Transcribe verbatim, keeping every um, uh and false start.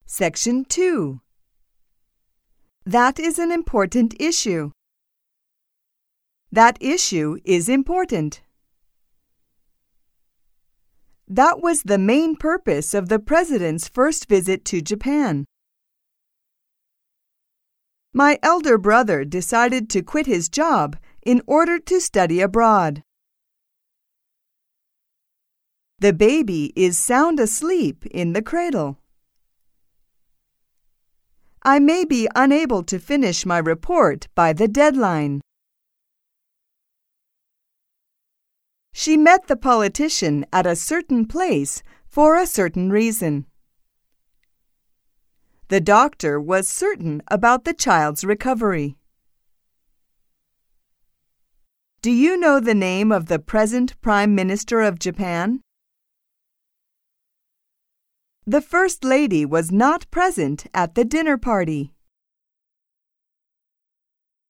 Section two. That is an important issue. That issue is important. That was the main purpose of the President's first visit to Japan. My elder brother decided to quit his job in order to study abroad. The baby is sound asleep in the cradle. I may be unable to finish my report by the deadline. She met the politician at a certain place for a certain reason. The doctor was certain about the child's recovery. Do you know the name of the present Prime Minister of Japan? The First Lady was not present at the dinner party.